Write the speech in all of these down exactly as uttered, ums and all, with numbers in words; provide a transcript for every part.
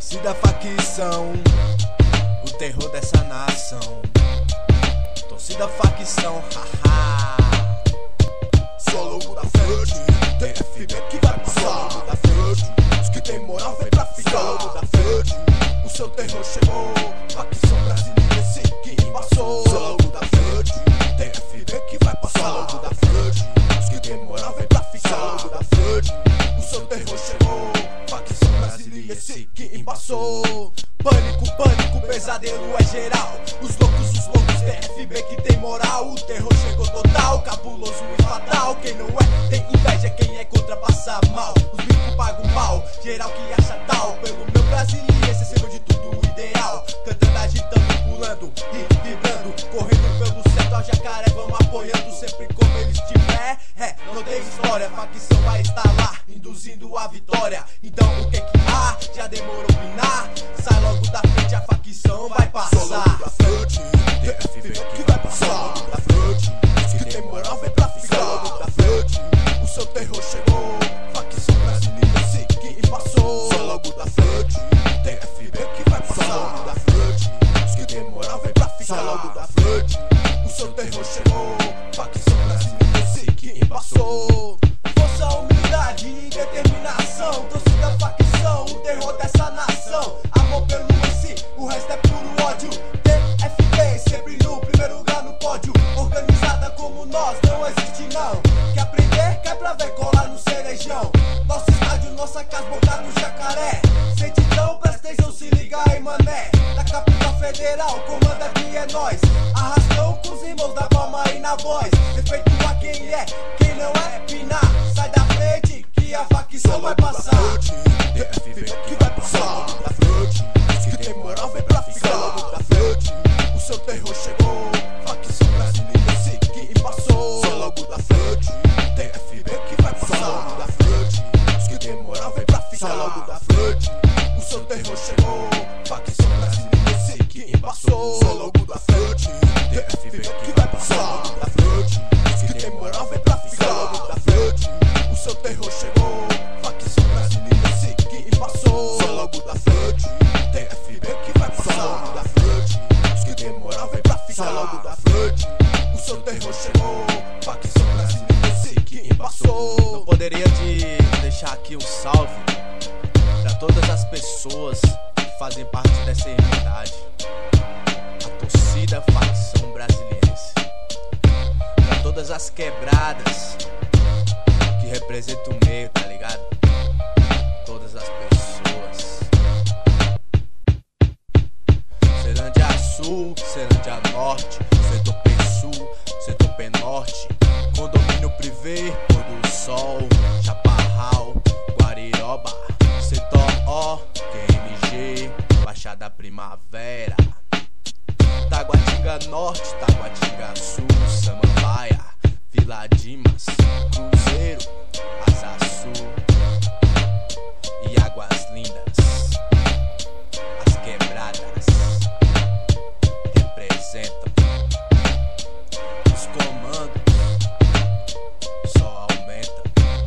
Torcida facção, o terror dessa nação. Torcida facção, haha. Só logo da frente, tem F B que vai passar. Só logo da frente, os que tem moral vem pra ficar. Só logo da frente, o seu terror chegou. Facção brasileira, esse que embaçou. Só logo da frente, tem F B que vai passar. Só logo da frente, os que tem moral vem pra ficar. Só logo da frente, o seu terror chegou. Facção brasileira, esse que embaçou. Pânico, pânico, pesadelo é geral. Os loucos, os loucos, tem F B que tem moral. O terror chegou total, cabuloso e fatal. Quem não é, tem inveja, quem é contra passa mal. Os bicos pagam mal, geral que acha tal. Pelo meu brasiliense, acima de tudo ideal. Cantando, agitando, pulando e vibrando. Correndo pelo certo ao jacaré, vamos apoiando. Sempre como ele estiver, é, não tem história. Facção vai estar lá, induzindo a vitória. Então o que que há? Já demorou opinar? Sai logo da frente, a facção vai passar. Só logo da frente, tem F B que vai passar. Só logo da frente, os que tem moral vem pra ficar. Só logo da frente, o seu terror chegou. Facção brasileira, esse que passou. Só logo da frente, tem F B que vai passar. Só logo da frente, os que tem moral vem pra ficar. Só logo da frente, o seu terror chegou. Facção brasileira, esse que passou. Força, humildade e determinação. Torcida facção, o terror dessa nação. Amor pelo M C, o resto é puro ódio. T F B sempre no primeiro lugar no pódio. Organizada como nós, não existe não. Quer aprender? Quer pra ver colar no cerejão. Nosso estádio, nossa casa, botar no jacaré. Sente então, presta atenção, se liga aí mané. Da capital federal, comanda aqui é nós. Arrastão com os irmãos da palma aí na voz. Respeito a quem é, quem não é, pinar. Sai da frente, que a facção vai passar. Tem F B que vai passar. Só logo da frente, os que tem moral vem pra ficar. Só logo da frente, o seu terror chegou. Facção brasileira, esse que passou. Só logo da frente, tem F B que vai passar. Só logo da frente, os que tem moral vem pra ficar. Só logo da frente, o seu terror chegou. Facção brasileira, esse que passou. Só logo da frente, tem F B que vai passar. Só logo da frente, os que tem moral vem pra ficar. Só logo da frente, o seu terror chegou. Facção brasileira, esse que passou. Só logo da frente, tem F B que vai passar. Só logo da frente, os que tem moral vem pra ficar. Só logo da frente, o seu terror chegou. Facção brasileira, esse que passou. Não poderia de deixar aqui um salve pra todas as pessoas que fazem parte dessa irmandade. A torcida facção brasiliense. Pra todas as quebradas que representam o meio, tá ligado? Todas as pessoas. Ceilândia Sul, Ceilândia Norte, Setor P Sul, Setor P Norte, Condomínio Privé, Pôr do Sol, Chaparral, Guariroba, Setor O, Q M G, Baixada Primavera, Taguatinga Norte, Taguatinga Sul, Samambaia, Vila Dimas, Cruzeiro, Asa Sul e Águas Lindas. As quebradas representam. Os comandos só aumentam.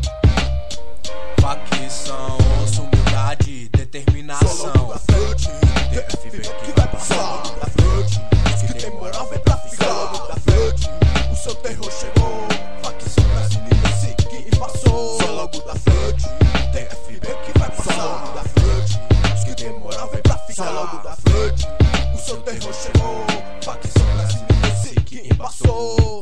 Facção, ouça humildade, determinação. Só logo da frente, tem F B que vai passar. Só logo da frente, os que tem moral vem pra ficar. Só logo da frente, o seu terror chegou. Facção brasileira, esse que passou. Só logo da frente, tem F B que vai passar. Só logo da frente, os que tem moral vem pra ficar. Só logo da frente, o seu terror chegou. Facção brasileira, esse que passou.